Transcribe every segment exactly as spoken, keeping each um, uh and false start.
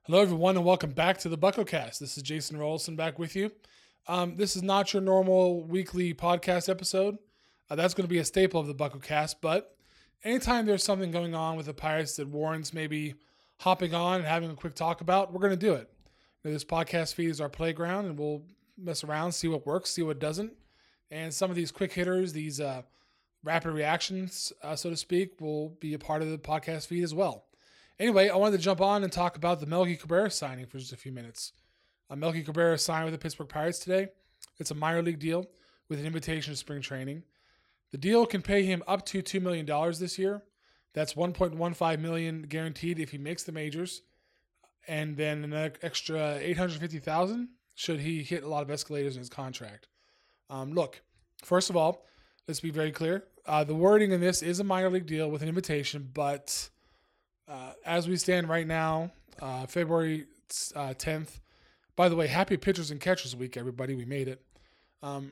Hello, everyone, and welcome back to the BuckoCast. This is Jason Rolson back with you. Um, this is not your normal weekly podcast episode. Uh, that's going to be a staple of the BuckoCast, but anytime there's something going on with the Pirates that warrants maybe hopping on and having a quick talk about, we're going to do it. You know, this podcast feed is our playground, and we'll mess around, see what works, see what doesn't. And some of these quick hitters, these uh, rapid reactions, uh, so to speak, will be a part of the podcast feed as well. Anyway, I wanted to jump on and talk about the Melky Cabrera signing for just a few minutes. Uh, Melky Cabrera signed with the Pittsburgh Pirates today. It's a minor league deal with an invitation to spring training. The deal can pay him up to two million dollars this year. That's one point one five million dollars guaranteed if he makes the majors, and then an extra eight hundred fifty thousand dollars should he hit a lot of escalators in his contract. Um, look, first of all, let's be very clear. Uh, the wording in this is a minor league deal with an invitation, but Uh, as we stand right now, uh, February uh, tenth. By the way, happy Pitchers and Catchers Week, everybody. We made it. Um,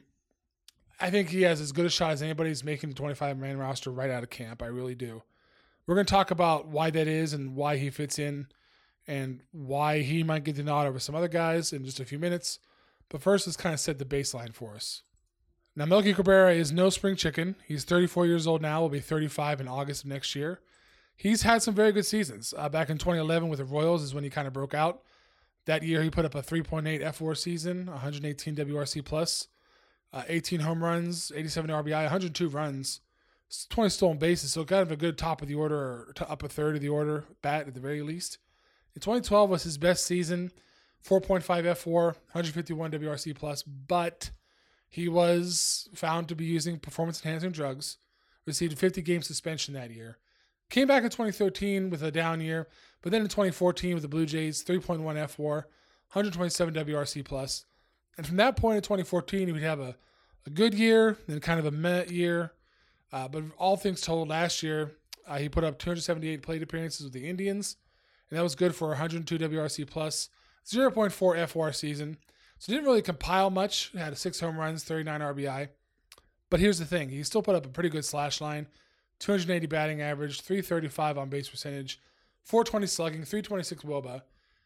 I think he has as good a shot as anybody who's making the twenty-five man roster right out of camp. I really do. We're going to talk about why that is and why he fits in and why he might get the nod over some other guys in just a few minutes. But first, let's kind of set the baseline for us. Now, Melky Cabrera is no spring chicken. He's thirty-four years old now. Will be thirty-five in August of next year. He's had some very good seasons. Uh, back in twenty eleven with the Royals is when he kind of broke out. That year he put up a three point eight F WAR season, one hundred eighteen W R C plus, uh, eighteen home runs, eighty-seven R B I, one hundred two runs, twenty stolen bases. So kind of a good top of the order or to upper third of the order bat at the very least. In twenty twelve was his best season, four point five F WAR, one hundred fifty-one W R C plus, but he was found to be using performance-enhancing drugs, received a fifty game suspension that year. Came back in twenty thirteen with a down year, but then in twenty fourteen with the Blue Jays, three point one F WAR, one hundred twenty-seven W R C plus. And from that point in twenty fourteen, he would have a, a good year, then kind of a meh year. Uh, but all things told, last year, uh, he put up two hundred seventy-eight plate appearances with the Indians, and that was good for one hundred two W R C plus, zero point four F WAR season. So didn't really compile much. Had six home runs, thirty-nine R B I. But here's the thing. He still put up a pretty good slash line. two hundred eighty batting average, three thirty-five on base percentage, four twenty slugging, three twenty-six W O B A.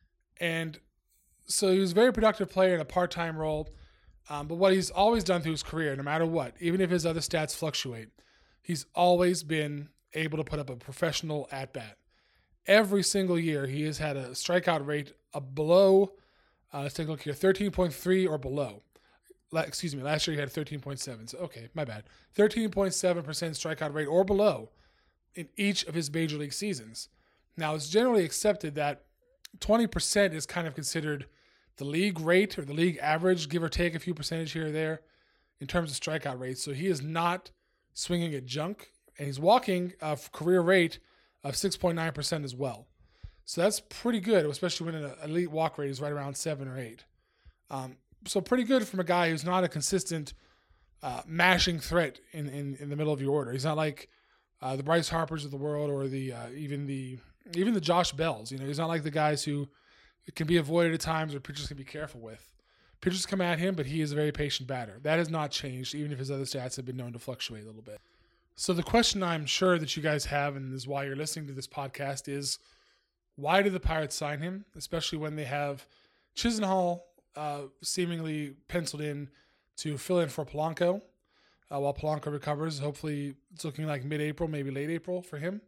And so he was a very productive player in a part-time role. Um, but what he's always done through his career, no matter what, even if his other stats fluctuate, he's always been able to put up a professional at-bat. Every single year, he has had a strikeout rate of below, uh, let's take a look here, thirteen point three or below. Excuse me, last year he had thirteen point seven. So, okay, my bad. thirteen point seven percent strikeout rate or below in each of his major league seasons. Now, it's generally accepted that twenty percent is kind of considered the league rate or the league average, give or take a few percentage here or there in terms of strikeout rate. So he is not swinging at junk, and he's walking a career rate of six point nine percent as well. So that's pretty good, especially when an elite walk rate is right around seven or eight. Um, So pretty good from a guy who's not a consistent uh, mashing threat in, in, in the middle of your order. He's not like uh, the Bryce Harpers of the world or the uh, even the even the Josh Bells. You know, he's not like the guys who can be avoided at times or pitchers can be careful with. Pitchers come at him, but he is a very patient batter. That has not changed, even if his other stats have been known to fluctuate a little bit. So the question I'm sure that you guys have, and is why you're listening to this podcast, is why did the Pirates sign him, especially when they have Chisenhall Uh, seemingly penciled in to fill in for Polanco uh, while Polanco recovers. Hopefully it's looking like mid-April, maybe late April for him.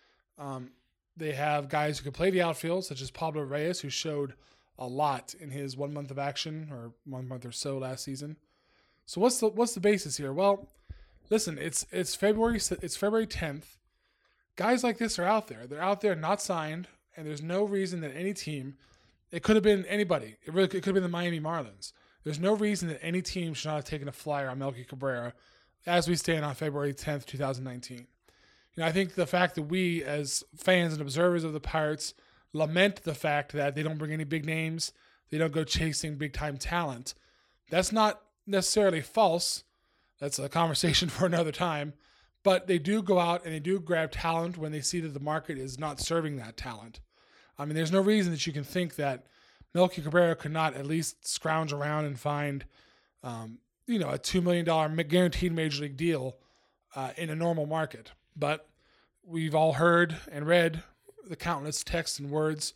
Um, they have guys who can play the outfield, such as Pablo Reyes, who showed a lot in his one month of action or one month or so last season. So what's the what's the basis here? Well, listen, it's it's February it's February tenth. Guys like this are out there. They're out there not signed, and there's no reason that any team. It could have been anybody. It really it could have been the Miami Marlins. There's no reason that any team should not have taken a flyer on Melky Cabrera as we stand on February tenth, twenty nineteen. You know, I think the fact that we as fans and observers of the Pirates lament the fact that they don't bring any big names, they don't go chasing big-time talent, that's not necessarily false. That's a conversation for another time. But they do go out and they do grab talent when they see that the market is not serving that talent. I mean, there's no reason that you can think that Melky Cabrera could not at least scrounge around and find, um, you know, a two million dollars guaranteed major league deal uh, in a normal market. But we've all heard and read the countless texts and words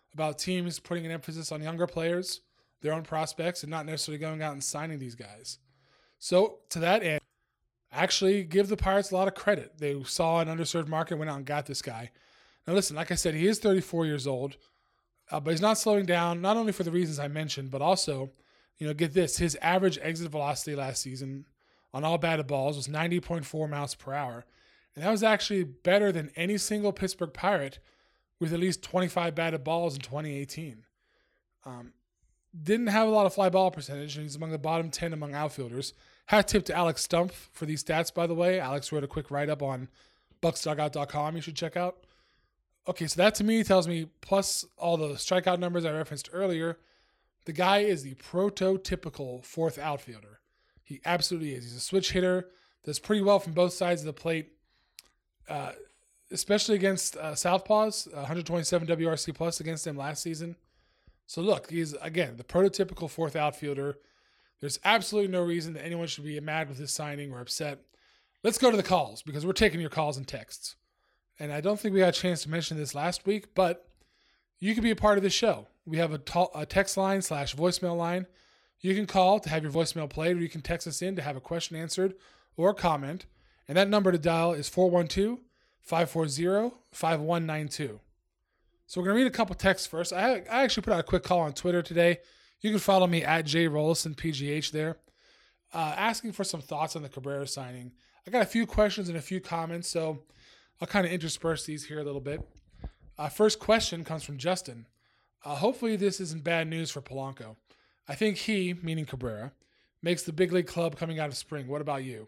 about teams putting an emphasis on younger players, their own prospects, and not necessarily going out and signing these guys. So to that end, actually give the Pirates a lot of credit. They saw an underserved market, went out and got this guy. Now listen, like I said, he is thirty-four years old, uh, but he's not slowing down, not only for the reasons I mentioned, but also, you know, get this, his average exit velocity last season on all batted balls was ninety point four miles per hour. And that was actually better than any single Pittsburgh Pirate with at least twenty-five batted balls in twenty eighteen. Um, didn't have a lot of fly ball percentage, and he's among the bottom ten among outfielders. Hat tip to Alex Stumpf for these stats, by the way. Alex wrote a quick write-up on bucks dugout dot com you should check out. Okay, so that to me tells me, plus all the strikeout numbers I referenced earlier, the guy is the prototypical fourth outfielder. He absolutely is. He's a switch hitter, does pretty well from both sides of the plate, uh, especially against uh, Southpaws, one twenty-seven W R C plus against them last season. So look, he's, again, the prototypical fourth outfielder. There's absolutely no reason that anyone should be mad with this signing or upset. Let's go to the calls, because we're taking your calls and texts. And I don't think we had a chance to mention this last week, but you can be a part of the show. We have a, t- a text line slash voicemail line. You can call to have your voicemail played, or you can text us in to have a question answered or a comment. And that number to dial is four one two, five four zero, five one nine two. So we're going to read a couple texts first. I, I actually put out a quick call on Twitter today. You can follow me at J Rollison P G H there, uh, asking for some thoughts on the Cabrera signing. I got a few questions and a few comments, so I'll kind of intersperse these here a little bit. Uh, first question comes from Justin. Uh, hopefully this isn't bad news for Polanco. I think he, meaning Cabrera, makes the big league club coming out of spring. What about you?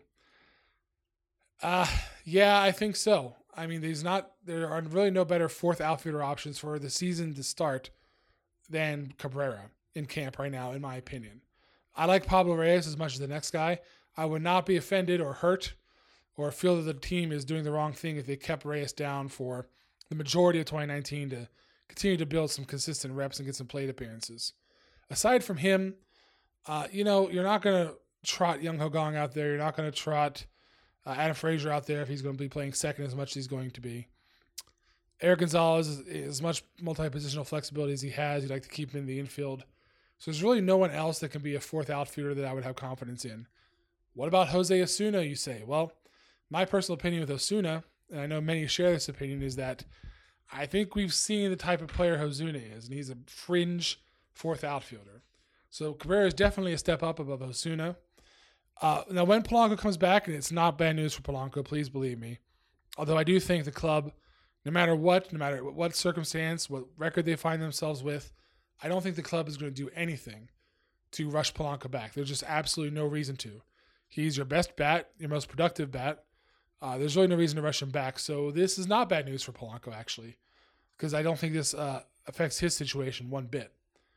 Uh, yeah, I think so. I mean, there's not, there are really no better fourth outfielder options for the season to start than Cabrera in camp right now, in my opinion. I like Pablo Reyes as much as the next guy. I would not be offended or hurt or feel that the team is doing the wrong thing if they kept Reyes down for the majority of twenty nineteen to continue to build some consistent reps and get some plate appearances. Aside from him, uh, you know, you're not going to trot Young Ho Gong out there. You're not going to trot uh, Adam Frazier out there if he's going to be playing second as much as he's going to be. Eric Gonzalez is as much multi-positional flexibility as he has. You'd like to keep him in the infield. So there's really no one else that can be a fourth outfielder that I would have confidence in. What about Jose Osuna, you say? Well, my personal opinion with Osuna, and I know many share this opinion, is that I think we've seen the type of player Osuna is, and he's a fringe fourth outfielder. So Cabrera is definitely a step up above Osuna. Uh, now, when Polanco comes back, and it's not bad news for Polanco, please believe me, although I do think the club, no matter what, no matter what circumstance, what record they find themselves with, I don't think the club is going to do anything to rush Polanco back. There's just absolutely no reason to. He's your best bat, your most productive bat. Uh, there's really no reason to rush him back. So this is not bad news for Polanco, actually, because I don't think this uh, affects his situation one bit.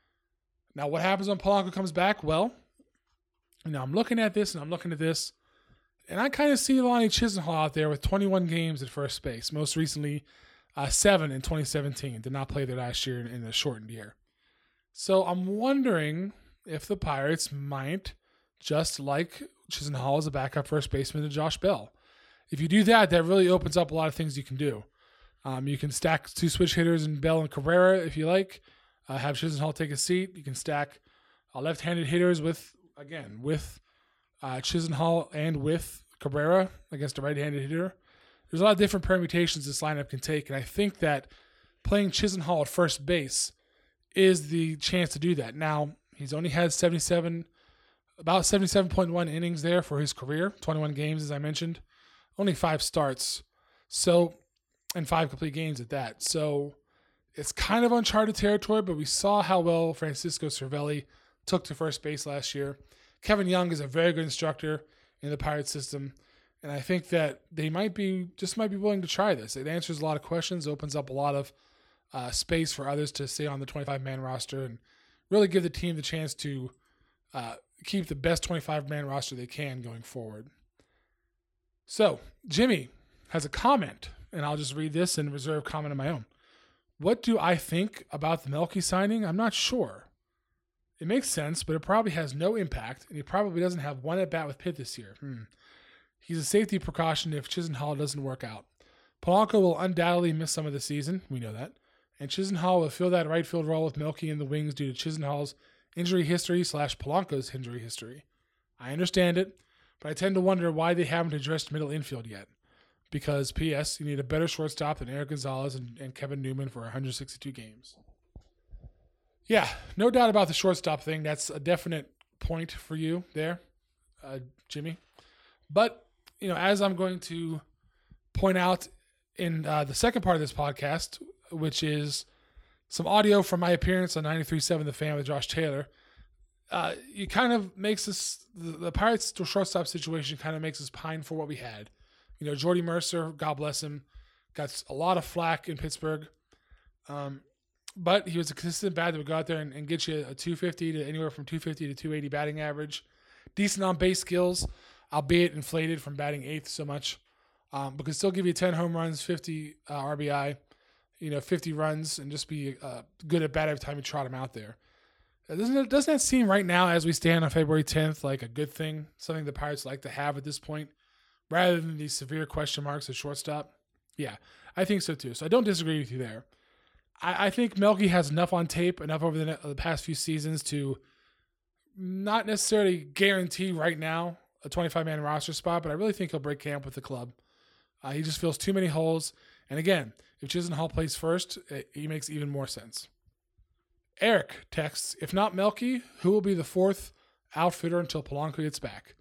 Now, what happens when Polanco comes back? Well, you know, I'm looking at this and I'm looking at this, and I kind of see Lonnie Chisenhall out there with twenty-one games at first base. Most recently, uh, seven in twenty seventeen. Did not play there last year in, in a shortened year. So I'm wondering if the Pirates might just like Chisenhall as a backup first baseman to Josh Bell. If you do that, that really opens up a lot of things you can do. Um, you can stack two switch hitters in Bell and Cabrera if you like. Uh, have Chisenhall take a seat. You can stack uh, left-handed hitters with, again, with uh, Chisenhall and with Cabrera against a right-handed hitter. There's a lot of different permutations this lineup can take, and I think that playing Chisenhall at first base is the chance to do that. Now, he's only had seventy-seven, about seventy-seven point one innings there for his career, twenty-one games, as I mentioned. Only five starts, so and five complete games at that. So it's kind of uncharted territory, but we saw how well Francisco Cervelli took to first base last year. Kevin Young is a very good instructor in the Pirates system, and I think that they might be just might be willing to try this. It answers a lot of questions, opens up a lot of uh, space for others to stay on the twenty-five man roster and really give the team the chance to uh, keep the best twenty-five man roster they can going forward. So, Jimmy has a comment, and I'll just read this and reserve comment of my own. What do I think about the Melky signing? I'm not sure. It makes sense, but it probably has no impact, and he probably doesn't have one at-bat with Pitt this year. Hmm. He's a safety precaution if Chisenhall doesn't work out. Polanco will undoubtedly miss some of the season. We know that. and Chisenhall will fill that right field role with Melky in the wings due to Chisenhall's injury history slash Polanco's injury history. I understand it, but I tend to wonder why they haven't addressed middle infield yet. Because, P S, you need a better shortstop than Eric Gonzalez and, and Kevin Newman for one hundred sixty-two games. Yeah, no doubt about the shortstop thing. That's a definite point for you there, uh, Jimmy. But, you know, as I'm going to point out in uh, the second part of this podcast, which is some audio from my appearance on ninety-three point seven The Fan with Josh Taylor, uh, it kind of makes us, the, the Pirates shortstop situation kind of makes us pine for what we had. You know, Jordy Mercer, God bless him, got a lot of flack in Pittsburgh. Um, but he was a consistent bat that would go out there and, and get you a two fifty to anywhere from two fifty to two eighty batting average. Decent on base skills, albeit inflated from batting eighth so much. Um, but could still give you ten home runs, fifty uh, R B I, you know, fifty runs, and just be uh, good at bat every time you trot him out there. Uh, doesn't, it, doesn't that seem right now, as we stand on February tenth, like a good thing, something the Pirates like to have at this point? Rather than these severe question marks at shortstop? Yeah, I think so too. So I don't disagree with you there. I, I think Melky has enough on tape, enough over the, the past few seasons to not necessarily guarantee right now a twenty-five man roster spot, but I really think he'll break camp with the club. Uh, he just fills too many holes. And again, if Chisenhall plays first, it, he makes even more sense. Eric texts, if not Melky, who will be the fourth outfitter until Polanco gets back?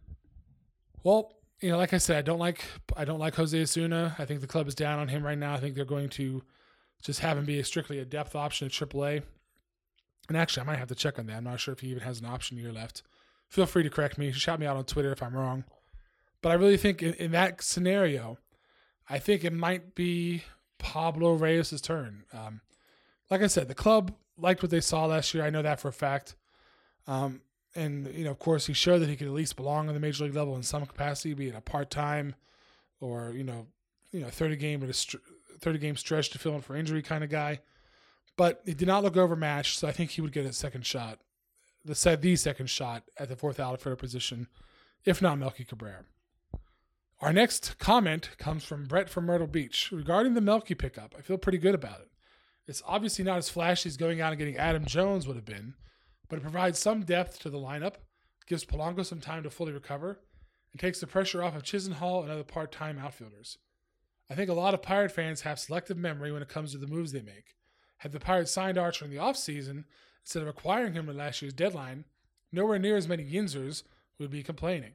Well, you know, like I said, I don't like I don't like Jose Osuna. I think the club is down on him right now. I think they're going to just have him be a strictly a depth option at triple A. And actually, I might have to check on that. I'm not sure if he even has an option year left. Feel free to correct me. Shout me out on Twitter if I'm wrong. But I really think in, in that scenario, I think it might be Pablo Reyes' turn. Um, like I said, the club liked what they saw last year. I know that for a fact. Um, And, you know, of course, he showed that he could at least belong on the major league level in some capacity, be it a part-time or, you know, you know, thirty game or a thirty game stretch to fill in for injury kind of guy. But he did not look overmatched, so I think he would get a second shot, the set the second shot at the fourth outfielder position, if not Melky Cabrera. Our next comment comes from Brett from Myrtle Beach. Regarding the Melky pickup, I feel pretty good about it. It's obviously not as flashy as going out and getting Adam Jones would have been, but it provides some depth to the lineup, gives Polanco some time to fully recover, and takes the pressure off of Chisenhall and other part-time outfielders. I think a lot of Pirate fans have selective memory when it comes to the moves they make. Had the Pirates signed Archer in the offseason, instead of acquiring him at last year's deadline, nowhere near as many Yinzers would be complaining.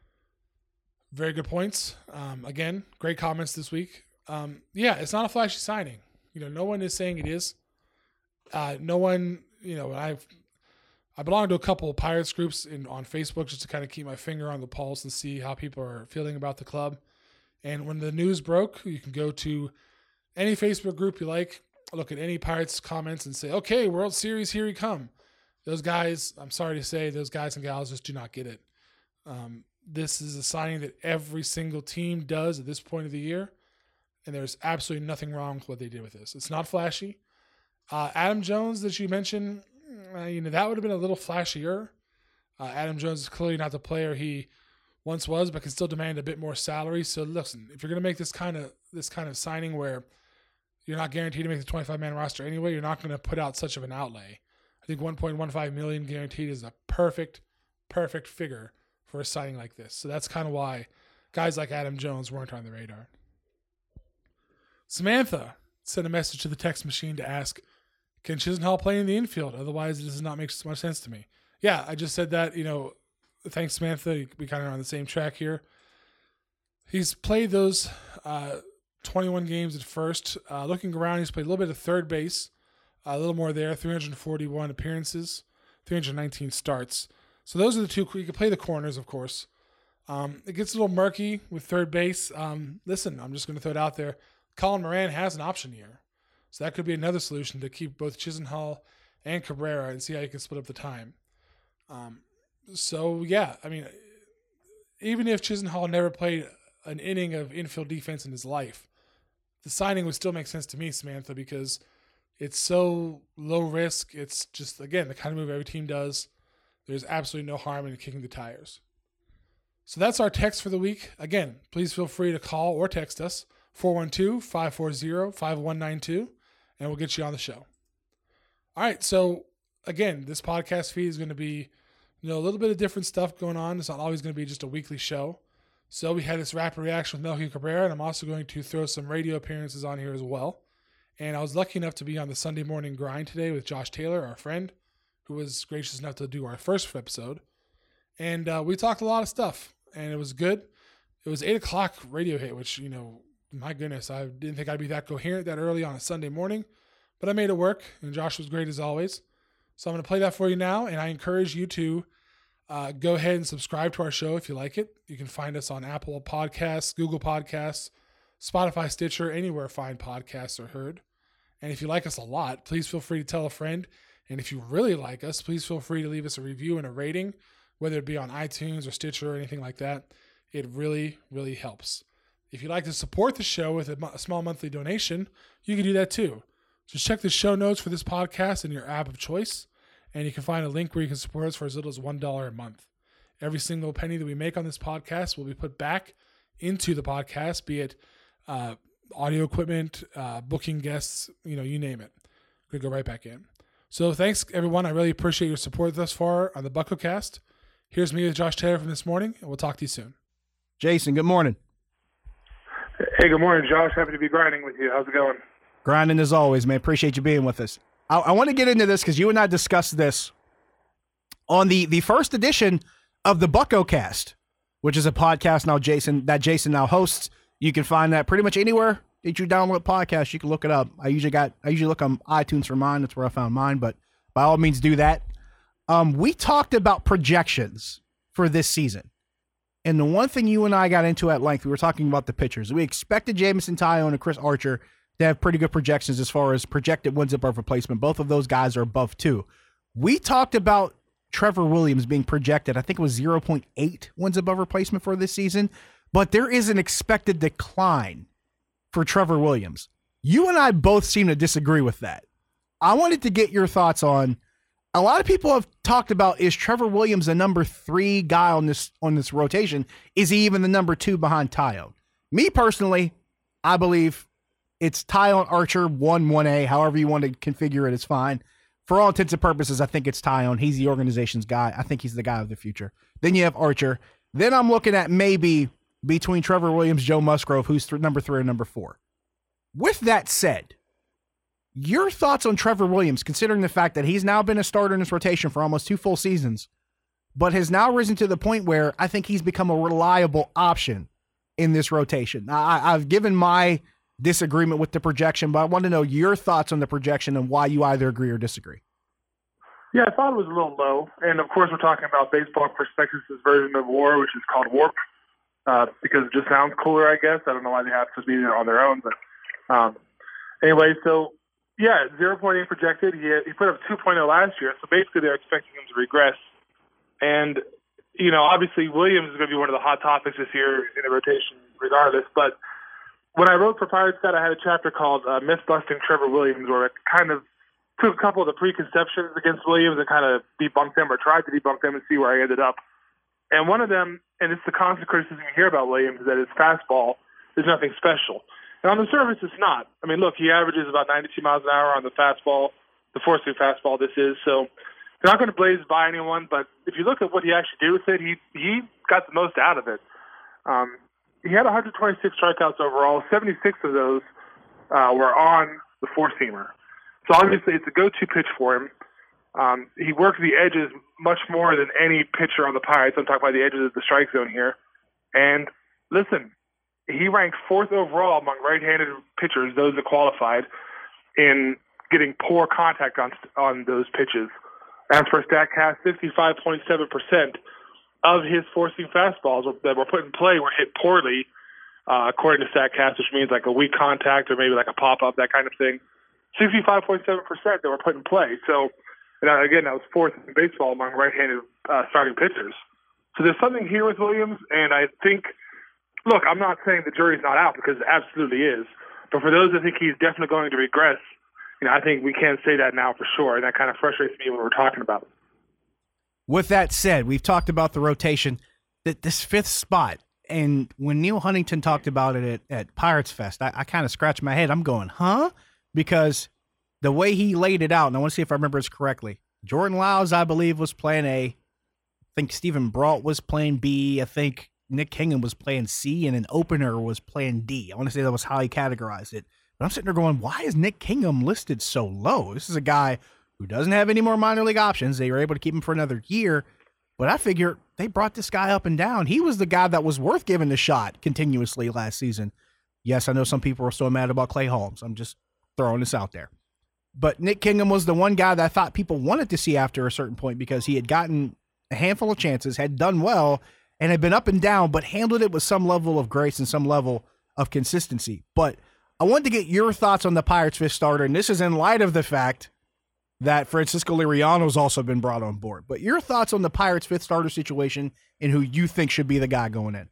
Very good points. Um, again, great comments this week. Um, yeah, it's not a flashy signing. You know, no one is saying it is. Uh, no one, you know, I've I belong to a couple of Pirates groups in, on Facebook just to kind of keep my finger on the pulse and see how people are feeling about the club. And when the news broke, you can go to any Facebook group you like, look at any Pirates comments and say, okay, World Series, here we come. Those guys, I'm sorry to say, those guys and gals just do not get it. Um, this is a signing that every single team does at this point of the year, and there's absolutely nothing wrong with what they did with this. It's not flashy. Uh, Adam Jones that you mentioned, Uh, you know, that would have been a little flashier. Uh, Adam Jones is clearly not the player he once was, but can still demand a bit more salary. So listen, if you're going to make this kind of this kind of signing where you're not guaranteed to make the twenty-five man roster anyway, you're not going to put out such of an outlay. I think one point one five million dollars guaranteed is a perfect, perfect figure for a signing like this. So that's kind of why guys like Adam Jones weren't on the radar. Samantha sent a message to the text machine to ask, can Chisenhall play in the infield? Otherwise, it does not make so much sense to me. Yeah, I just said that, you know, thanks, Samantha. We kind of are on the same track here. He's played those uh, twenty-one games at first. Uh, looking around, he's played a little bit of third base, a little more there, three hundred forty-one appearances, three hundred nineteen starts. So those are the two. You can play the corners, of course. Um, it gets a little murky with third base. Um, listen, I'm just going to throw it out there. Colin Moran has an option here. So that could be another solution to keep both Chisenhall and Cabrera and see how you can split up the time. Um, so, yeah, I mean, even if Chisenhall never played an inning of infield defense in his life, the signing would still make sense to me, Samantha, because it's so low risk. It's just, again, the kind of move every team does. There's absolutely no harm in kicking the tires. So that's our text for the week. Again, please feel free to call or text us, four one two, five four zero, five one nine two. and we'll get you on the show. All right, so again, this podcast feed is going to be, you know, a little bit of different stuff going on. It's not always going to be just a weekly show. So we had this rapid reaction with Melky Cabrera, and I'm also going to throw some radio appearances on here as well. And I was lucky enough to be on the Sunday morning grind today with Josh Taylor, our friend, who was gracious enough to do our first episode. And uh, we talked a lot of stuff, and it was good. It was eight o'clock radio hit, which, you know, my goodness, I didn't think I'd be that coherent that early on a Sunday morning. But I made it work, and Josh was great as always. So I'm going to play that for you now, and I encourage you to uh, go ahead and subscribe to our show if you like it. You can find us on Apple Podcasts, Google Podcasts, Spotify, Stitcher, anywhere fine podcasts are heard. And if you like us a lot, please feel free to tell a friend. And if you really like us, please feel free to leave us a review and a rating, whether it be on iTunes or Stitcher or anything like that. It really, really helps. If you'd like to support the show with a small monthly donation, you can do that too. Just check the show notes for this podcast in your app of choice, and you can find a link where you can support us for as little as one dollar a month. Every single penny that we make on this podcast will be put back into the podcast, be it uh, audio equipment, uh, booking guests, you know, you name it. We're going to go right back in. So thanks, everyone. I really appreciate your support thus far on the BuckoCast. Here's me with Josh Taylor from this morning, and we'll talk to you soon. Jason, good morning. Hey, good morning, Josh. Happy to be grinding with you. How's it going? Grinding as always, man. Appreciate you being with us. I, I want to get into this because you and I discussed this on the, the first edition of the BuckoCast, which is a podcast now Jason that Jason now hosts. You can find that pretty much anywhere that you download podcasts. You can look it up. I usually got I usually look on iTunes for mine. That's where I found mine. But by all means, do that. Um, we talked about projections for this season. And the one thing you and I got into at length, we were talking about the pitchers. We expected Jameson Taillon and Chris Archer to have pretty good projections as far as projected wins above replacement. Both of those guys are above two. We talked about Trevor Williams being projected, I think it was zero point eight wins above replacement for this season, but there is an expected decline for Trevor Williams. You and I both seem to disagree with that. I wanted to get your thoughts on, a lot of people have talked about, is Trevor Williams a number three guy on this on this rotation? Is he even the number two behind Taillon? Me personally, I believe it's Taillon, Archer, one, one A, however you want to configure it is fine. For all intents and purposes, I think it's Taillon. He's the organization's guy. I think he's the guy of the future. Then you have Archer. Then I'm looking at maybe between Trevor Williams, Joe Musgrove, who's th- number three or number four. With that said, your thoughts on Trevor Williams, considering the fact that he's now been a starter in this rotation for almost two full seasons, but has now risen to the point where I think he's become a reliable option in this rotation. Now, I, I've given my disagreement with the projection, but I want to know your thoughts on the projection and why you either agree or disagree. Yeah, I thought it was a little low. And, of course, we're talking about Baseball Prospectus' version of WAR, which is called WARP, uh, because it just sounds cooler, I guess. I don't know why they have to be there on their own. But um, anyway, so, yeah, zero point eight projected. He, he put up two point oh last year, so basically they're expecting him to regress. And, you know, obviously Williams is going to be one of the hot topics this year in the rotation regardless, but when I wrote for Pirates Stat, I had a chapter called uh, Myth-Busting Trevor Williams, where I kind of took a couple of the preconceptions against Williams and kind of debunked them or tried to debunk them and see where I ended up. And one of them, and it's the constant criticism you hear about Williams, is that his fastball is nothing special. And on the surface, it's not. I mean, look, he averages about ninety-two miles an hour on the fastball, the four-seam fastball this is. So they're not going to blaze by anyone, but if you look at what he actually did with it, he, he got the most out of it. Um, He had one hundred twenty-six strikeouts overall. seventy-six of those uh, were on the four-seamer. So obviously it's a go-to pitch for him. Um, he worked the edges much more than any pitcher on the Pirates. I'm talking about the edges of the strike zone here. And listen, he ranked fourth overall among right-handed pitchers, those that qualified, in getting poor contact on on those pitches. As for StatCast, fifty-five point seven percent of his four-seam fastballs that were put in play were hit poorly, uh, according to StatCast, which means like a weak contact or maybe like a pop-up, that kind of thing. sixty-five point seven percent that were put in play. So, and again, that was fourth in baseball among right-handed uh, starting pitchers. So there's something here with Williams, and I think, look, I'm not saying the jury's not out because it absolutely is. But for those that think he's definitely going to regress, you know, I think we can't say that now for sure, and that kind of frustrates me when we're talking about it. With that said, we've talked about the rotation, that this fifth spot, and when Neil Huntington talked about it at, at Pirates Fest, I, I kind of scratched my head. I'm going, huh? Because the way he laid it out, and I want to see if I remember this correctly. Jordan Lyles, I believe, was playing A. I think Stephen Brault was playing B. I think Nick Kingham was playing C, and an opener was playing D. I want to say that was how he categorized it. But I'm sitting there going, why is Nick Kingham listed so low? This is a guy who doesn't have any more minor league options. They were able to keep him for another year. But I figure they brought this guy up and down. He was the guy that was worth giving the shot continuously last season. Yes, I know some people are so mad about Clay Holmes. I'm just throwing this out there. But Nick Kingham was the one guy that I thought people wanted to see after a certain point because he had gotten a handful of chances, had done well, and had been up and down, but handled it with some level of grace and some level of consistency. But I wanted to get your thoughts on the Pirates' fifth starter, and this is in light of the fact that Francisco Liriano's also been brought on board. But your thoughts on the Pirates' fifth starter situation and who you think should be the guy going in.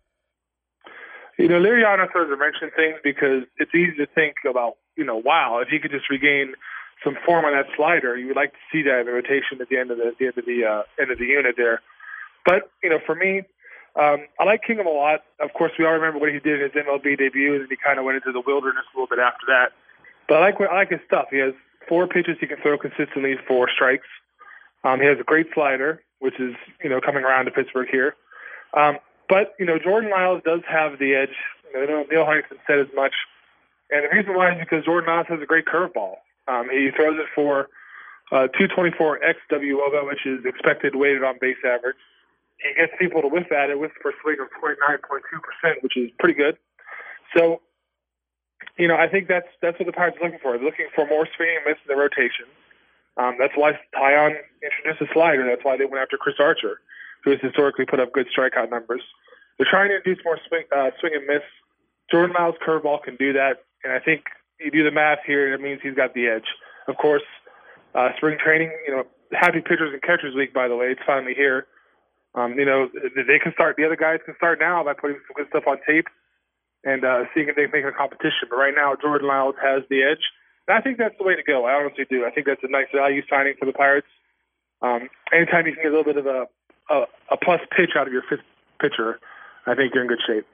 You know, Liriano throws a wrench in things because it's easy to think about, you know, wow, if he could just regain some form on that slider, you would like to see that in the rotation at the end of the, the end of the uh, end of the unit there. But you know, for me, um, I like Kingham a lot. Of course, we all remember what he did in his M L B debut, and he kind of went into the wilderness a little bit after that. But I like I like his stuff. He has four pitches he can throw consistently for strikes. Um, he has a great slider, which is you know coming around to Pittsburgh here. Um, but you know, Jordan Lyles does have the edge. You know, Neil Huntington said as much, and the reason why is because Jordan Lyles has a great curveball. Um, he throws it for uh, two twenty-four X W O B A, which is expected weighted on base average. He gets people to whiff at it with for a swing of twenty-nine point two percent, which is pretty good. So, you know, I think that's that's what the Pirates are looking for. They're looking for more swing and miss in the rotation. Um, that's why Tyon introduced a slider. That's why they went after Chris Archer, who has historically put up good strikeout numbers. They're trying to induce more swing, uh, swing and miss. Jordan Lyles' curveball can do that, and I think you do the math here, and it means he's got the edge. Of course, uh, spring training, you know, happy pitchers and catchers week, by the way, it's finally here. Um, you know, they can start, the other guys can start now by putting some good stuff on tape and uh, seeing if they can make a competition. But right now, Jordan Lyles has the edge. And I think that's the way to go. I honestly do. I think that's a nice value signing for the Pirates. Um, anytime you can get a little bit of a, a, a plus pitch out of your fifth pitcher, I think you're in good shape.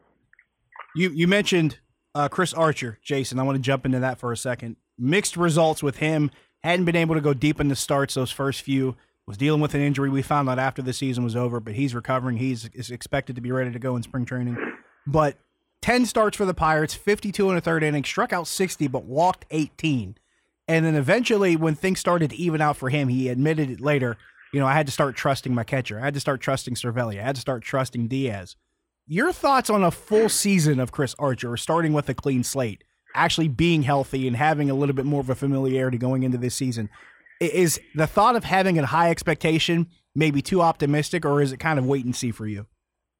You, you mentioned Uh, Chris Archer, Jason, I want to jump into that for a second. Mixed results with him. Hadn't been able to go deep in the starts those first few. Was dealing with an injury we found out after the season was over, but he's recovering. He's is expected to be ready to go in spring training. But ten starts for the Pirates, fifty-two in the third inning, struck out sixty, but walked eighteen. And then eventually, when things started to even out for him, he admitted it later, you know, I had to start trusting my catcher. I had to start trusting Cervelli. I had to start trusting Diaz. Your thoughts on a full season of Chris Archer, starting with a clean slate, actually being healthy and having a little bit more of a familiarity going into this season? Is the thought of having a high expectation maybe too optimistic, or is it kind of wait and see for you?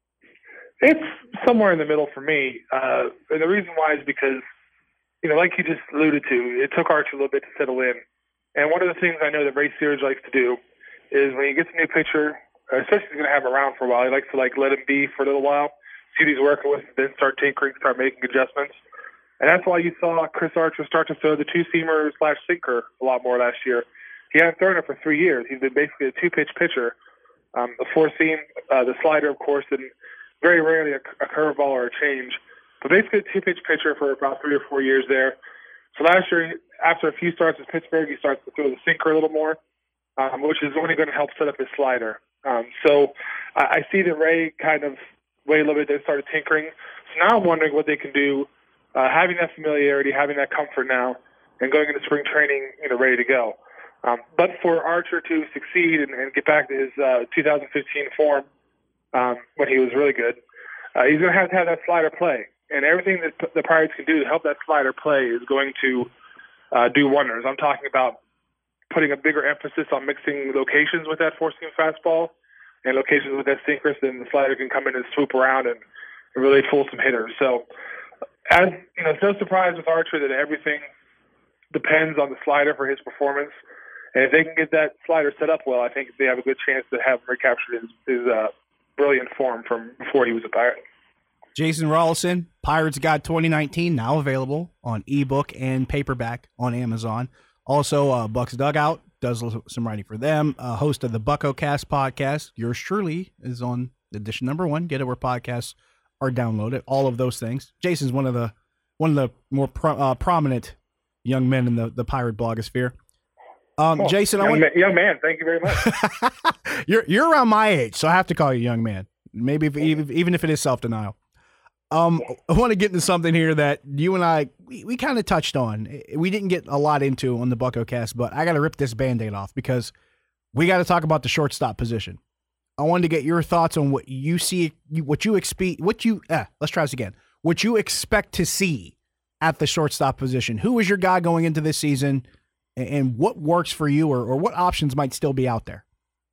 It's somewhere in the middle for me. Uh, and the reason why is because, you know, like you just alluded to, it took Archer a little bit to settle in. And one of the things I know that Ray Sears likes to do is when he gets a new pitcher, especially if he's going to have him around for a while, he likes to like let him be for a little while, see what he's working with, then start tinkering, start making adjustments. And that's why you saw Chris Archer start to throw the two-seamer slash sinker a lot more last year. He hadn't thrown it for three years. He's been basically a two-pitch pitcher. Um, the four-seam, uh, the slider, of course, and very rarely a, a curveball or a change. But basically a two-pitch pitcher for about three or four years there. So last year, after a few starts with Pittsburgh, he starts to throw the sinker a little more, um, which is only going to help set up his slider. Um, so I, I see that Ray kind of wait a little bit, they started tinkering. So now I'm wondering what they can do, uh, having that familiarity, having that comfort now, and going into spring training, you know, ready to go. Um, but for Archer to succeed and, and get back to his uh, two thousand fifteen form um, when he was really good, uh, he's going to have to have that slider play. And everything that the Pirates can do to help that slider play is going to uh, do wonders. I'm talking about putting a bigger emphasis on mixing locations with that four-seam fastball and locations with that sinker, so then the slider can come in and swoop around and, and really fool some hitters. So, as you know, it's no surprise with Archer that everything depends on the slider for his performance. And if they can get that slider set up well, I think they have a good chance to have him recapture his, his uh, brilliant form from before he was a Pirate. Jason Rollison, Pirates Guide twenty nineteen, now available on ebook and paperback on Amazon. Also, uh, Buck's Dugout does some writing for them. Uh, host of the Bucko Cast podcast. Yours truly is on edition number one. Get it where podcasts are downloaded. All of those things. Jason's one of the one of the more pro, uh, prominent young men in the, the pirate blogosphere. Um, oh, Jason, young I want man, young man. Thank you very much. you're you're around my age, so I have to call you young man. Maybe if, even even if it is self denial. Um, I want to get into something here that you and I we, we kind of touched on. We didn't get a lot into on the BuckoCast, but I got to rip this Band-Aid off because we got to talk about the shortstop position. I wanted to get your thoughts on what you see, what you expect, what you. Eh, let's try this again. What you expect to see at the shortstop position. Who is your guy going into this season? And what works for you, or, or what options might still be out there?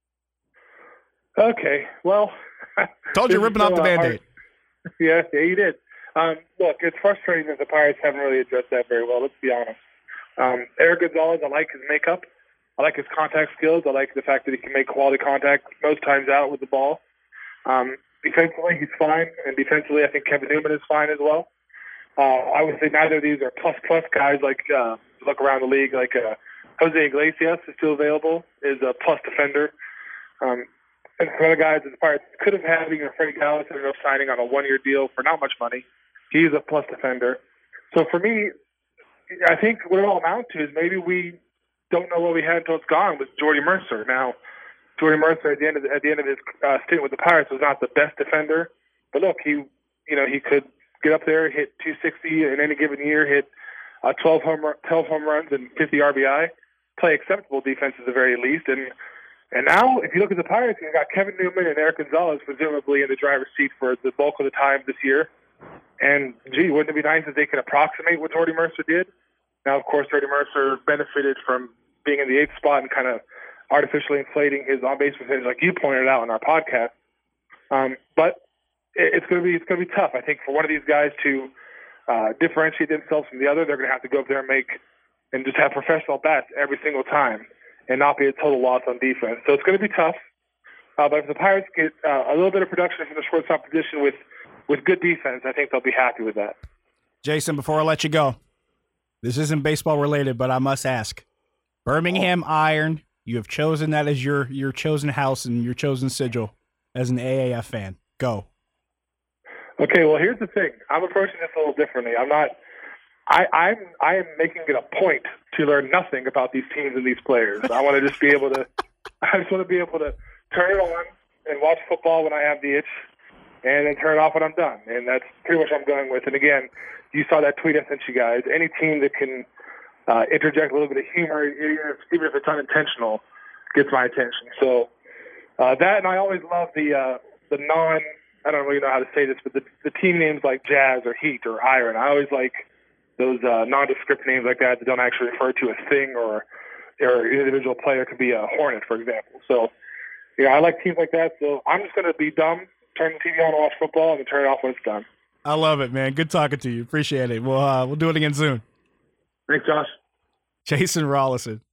Okay, well. Told you, ripping off the Band-Aid. Yeah, yeah, you did. Um, look, it's frustrating that the Pirates haven't really addressed that very well, let's be honest. Um, Eric Gonzalez, I like his makeup. I like his contact skills. I like the fact that he can make quality contact most times out with the ball. Um, defensively, he's fine. And defensively, I think Kevin Newman is fine as well. Uh, I would say neither of these are plus-plus guys like uh, look around the league, like uh, Jose Iglesias is still available, is a plus defender. Um, and some other guys that the Pirates could have had, you know, Freddie Gallis ended up signing on a one-year deal for not much money. He's a plus defender. So for me, I think what it all amounts to is maybe we don't know what we had until it's gone with Jordy Mercer. Now, Jordy Mercer at the end of the, at the end of his uh, stint with the Pirates was not the best defender, but look, he you know he could get up there, hit two sixty in any given year, hit uh, twelve home twelve home runs and fifty R B I, play acceptable defense at the very least. And and now, if you look at the Pirates, you've got Kevin Newman and Eric Gonzalez presumably in the driver's seat for the bulk of the time this year. And gee, wouldn't it be nice if they could approximate what Jordy Mercer did? Now, of course, Jordy Mercer benefited from being in the eighth spot and kind of artificially inflating his on-base percentage, like you pointed out in our podcast. Um, but it's going to be it's going to be tough, I think, for one of these guys to uh, differentiate themselves from the other. They're going to have to go up there and make and just have professional bats every single time and not be a total loss on defense. So it's going to be tough. Uh, but if the Pirates get uh, a little bit of production from the shortstop position with with good defense, I think they'll be happy with that. Jason, before I let you go, this isn't baseball related, but I must ask: Birmingham Iron, you have chosen that as your your chosen house and your chosen sigil as an A A F fan. Go. Okay, well, here's the thing. I'm approaching this a little differently. I'm not. I, I'm I am making it a point to learn nothing about these teams and these players. I want to just be able to. I just want to be able to turn it on and watch football when I have the itch, and then turn it off when I'm done. And that's pretty much what I'm going with. And again, you saw that tweet I sent you guys. Any team that can uh, interject a little bit of humor, even if, even if it's unintentional, gets my attention. So uh, that, and I always love the uh, the non. I don't really know how to say this, but the, the team names like Jazz or Heat or Iron. I always like those uh, nondescript names like that that don't actually refer to a thing or or an individual player. It could be a Hornet, for example. So, yeah, I like teams like that. So I'm just going to be dumb, turn the T V on and watch football, and then turn it off when it's done. I love it, man. Good talking to you. Appreciate it. We'll, uh, we'll do it again soon. Thanks, Josh. Jason Rollison.